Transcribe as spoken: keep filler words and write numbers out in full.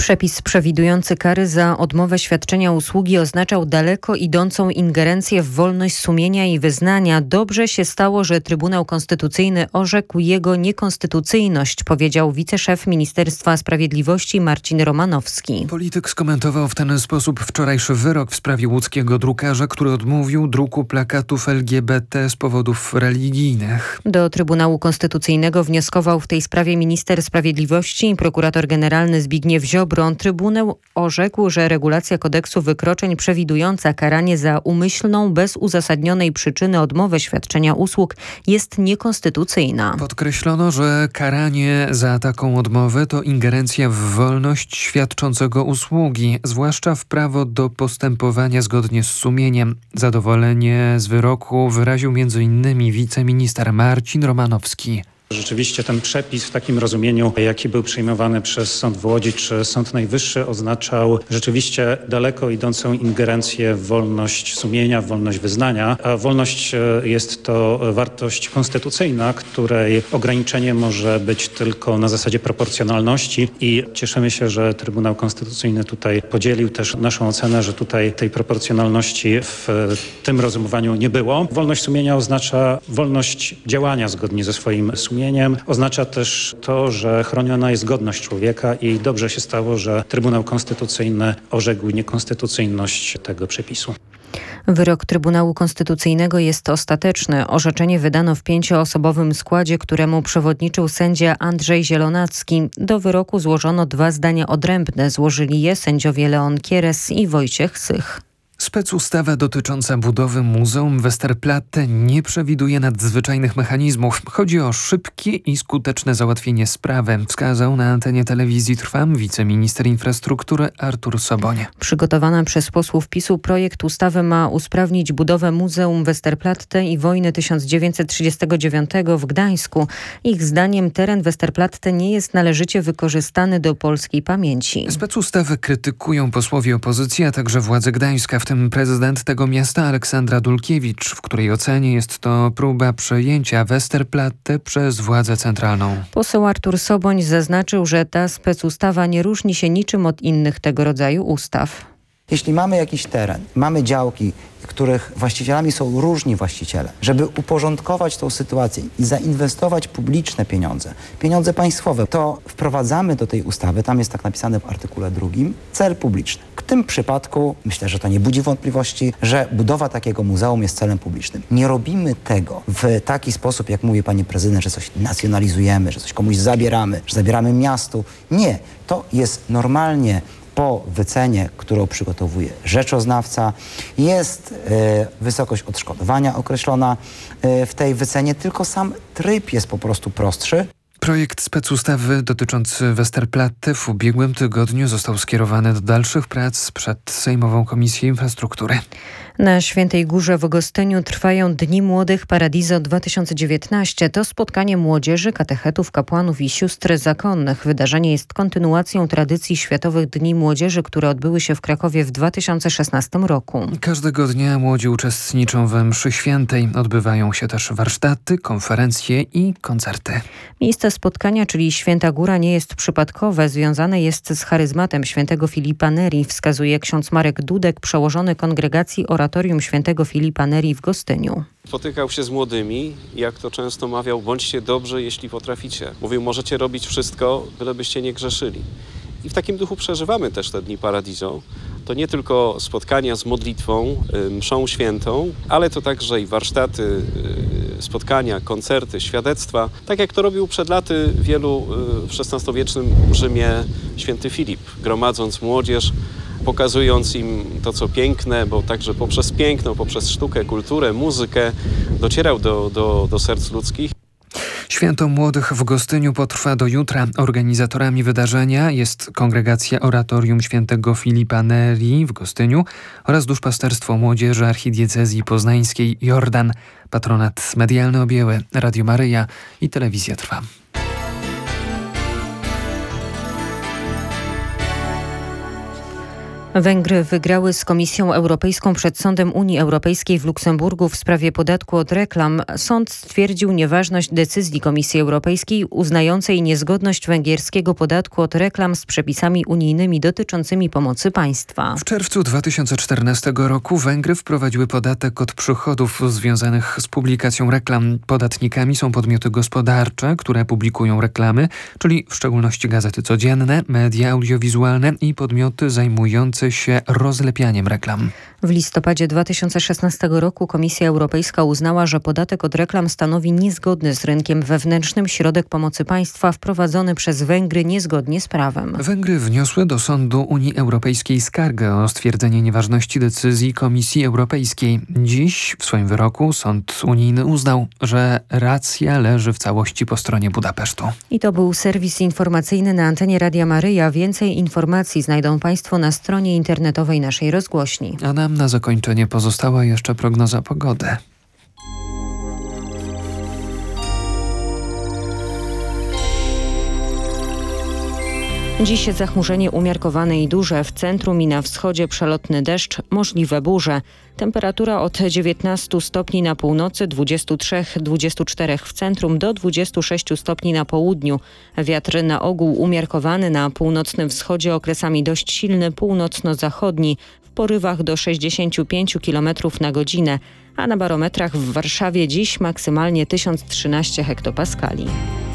Przepis przewidujący kary za odmowę świadczenia usługi oznaczał daleko idącą ingerencję w wolność sumienia i wyznania. Dobrze się stało, że Trybunał Konstytucyjny orzekł jego niekonstytucyjność, powiedział wiceszef Ministerstwa Sprawiedliwości Marcin Romanowski. Polityk skomentował w ten sposób wczorajszy wyrok w sprawie łódzkiego drukarza, który odmówił druku plakatów L G B T z powodów religijnych. Do Trybunału Konstytucyjnego wnioskował w tej sprawie minister sprawiedliwości i prokurator generalny Zbigniew Ziobro. Trybunał orzekł, że regulacja kodeksu wykroczeń przewidująca karanie za umyślną, bez uzasadnionej przyczyny odmowę świadczenia usług jest niekonstytucyjna. Podkreślono, że karanie za taką odmowę to ingerencja w wolność świadczącego usługi, zwłaszcza w prawo do postępowania zgodnie z sumieniem. Zadowolenie z wyroku wyraził między innymi wiceminister Marcin Romanowski. Rzeczywiście ten przepis w takim rozumieniu, jaki był przyjmowany przez Sąd w Łodzi czy Sąd Najwyższy, oznaczał rzeczywiście daleko idącą ingerencję w wolność sumienia, w wolność wyznania. A wolność jest to wartość konstytucyjna, której ograniczenie może być tylko na zasadzie proporcjonalności i cieszymy się, że Trybunał Konstytucyjny tutaj podzielił też naszą ocenę, że tutaj tej proporcjonalności w tym rozumowaniu nie było. Wolność sumienia oznacza wolność działania zgodnie ze swoim sumieniem. Oznacza też to, że chroniona jest godność człowieka i dobrze się stało, że Trybunał Konstytucyjny orzekł niekonstytucyjność tego przepisu. Wyrok Trybunału Konstytucyjnego jest ostateczny. Orzeczenie wydano w pięcioosobowym składzie, któremu przewodniczył sędzia Andrzej Zielonacki. Do wyroku złożono dwa zdania odrębne. Złożyli je sędziowie Leon Kieres i Wojciech Sych. Specustawa dotycząca budowy Muzeum Westerplatte nie przewiduje nadzwyczajnych mechanizmów. Chodzi o szybkie i skuteczne załatwienie sprawy, wskazał na antenie telewizji Trwam wiceminister infrastruktury Artur Soboń. Przygotowana przez posłów PiSu projekt ustawy ma usprawnić budowę Muzeum Westerplatte i wojny tysiąc dziewięćset trzydziestego dziewiątego w Gdańsku. Ich zdaniem teren Westerplatte nie jest należycie wykorzystany do polskiej pamięci. Specustawę krytykują posłowie opozycji, a także władze Gdańska, w tym prezydent tego miasta Aleksandra Dulkiewicz, w której ocenie jest to próba przejęcia Westerplatte przez władzę centralną. Poseł Artur Soboń zaznaczył, że ta specustawa nie różni się niczym od innych tego rodzaju ustaw. Jeśli mamy jakiś teren, mamy działki, których właścicielami są różni właściciele, żeby uporządkować tą sytuację i zainwestować publiczne pieniądze, pieniądze państwowe, to wprowadzamy do tej ustawy, tam jest tak napisane w artykule drugim, cel publiczny. W tym przypadku myślę, że to nie budzi wątpliwości, że budowa takiego muzeum jest celem publicznym. Nie robimy tego w taki sposób, jak mówi pani prezydent, że coś nacjonalizujemy, że coś komuś zabieramy, że zabieramy miastu. Nie, to jest normalnie po wycenie, którą przygotowuje rzeczoznawca, jest e, wysokość odszkodowania określona e, w tej wycenie, tylko sam tryb jest po prostu prostszy. Projekt specustawy dotyczący Westerplatte w ubiegłym tygodniu został skierowany do dalszych prac przed Sejmową Komisją Infrastruktury. Na Świętej Górze w Gostyniu trwają Dni Młodych Paradiso dwa tysiące dziewiętnaście. To spotkanie młodzieży, katechetów, kapłanów i sióstr zakonnych. Wydarzenie jest kontynuacją tradycji Światowych Dni Młodzieży, które odbyły się w Krakowie w dwa tysiące szesnastym roku. Każdego dnia młodzi uczestniczą we mszy świętej. Odbywają się też warsztaty, konferencje i koncerty. Miejsce spotkania, czyli Święta Góra, nie jest przypadkowe. Związane jest z charyzmatem świętego Filipa Neri, wskazuje ksiądz Marek Dudek, przełożony kongregacji Oratorium Świętego Filipa Neri w Gostyniu. Spotykał się z młodymi, jak to często mawiał, bądźcie dobrzy, jeśli potraficie. Mówił, możecie robić wszystko, bylebyście nie grzeszyli. I w takim duchu przeżywamy też te Dni Paradiso. To nie tylko spotkania z modlitwą, mszą świętą, ale to także i warsztaty, spotkania, koncerty, świadectwa. Tak jak to robił przed laty wielu w szesnastowiecznym Rzymie święty Filip, gromadząc młodzież, pokazując im to, co piękne, bo także poprzez piękno, poprzez sztukę, kulturę, muzykę docierał do, do, do serc ludzkich. Święto Młodych w Gostyniu potrwa do jutra. Organizatorami wydarzenia jest Kongregacja Oratorium Świętego Filipa Neri w Gostyniu oraz Duszpasterstwo Młodzieży Archidiecezji Poznańskiej Jordan. Patronat medialny objęły Radio Maryja i Telewizja Trwam. Węgry wygrały z Komisją Europejską przed Sądem Unii Europejskiej w Luksemburgu w sprawie podatku od reklam. Sąd stwierdził nieważność decyzji Komisji Europejskiej uznającej niezgodność węgierskiego podatku od reklam z przepisami unijnymi dotyczącymi pomocy państwa. W czerwcu dwa tysiące czternastego roku Węgry wprowadziły podatek od przychodów związanych z publikacją reklam. Podatnikami są podmioty gospodarcze, które publikują reklamy, czyli w szczególności gazety codzienne, media audiowizualne i podmioty zajmujące się rozlepianiem reklam. W listopadzie dwa tysiące szesnastego roku Komisja Europejska uznała, że podatek od reklam stanowi niezgodny z rynkiem wewnętrznym środek pomocy państwa wprowadzony przez Węgry niezgodnie z prawem. Węgry wniosły do Sądu Unii Europejskiej skargę o stwierdzenie nieważności decyzji Komisji Europejskiej. Dziś w swoim wyroku Sąd Unijny uznał, że racja leży w całości po stronie Budapesztu. I to był serwis informacyjny na antenie Radia Maryja. Więcej informacji znajdą Państwo na stronie internetowej naszej rozgłośni. A nam na zakończenie pozostała jeszcze prognoza pogody. Dziś zachmurzenie umiarkowane i duże. W centrum i na wschodzie przelotny deszcz, możliwe burze. Temperatura od dziewiętnastu stopni na północy, dwudziestu trzech do dwudziestu czterech w centrum do dwudziestu sześciu stopni na południu. Wiatr na ogół umiarkowany, na północnym wschodzie okresami dość silny, północno-zachodni, w porywach do sześćdziesięciu pięciu kilometrów na godzinę, a na barometrach w Warszawie dziś maksymalnie tysiąc trzynaście hektopaskali.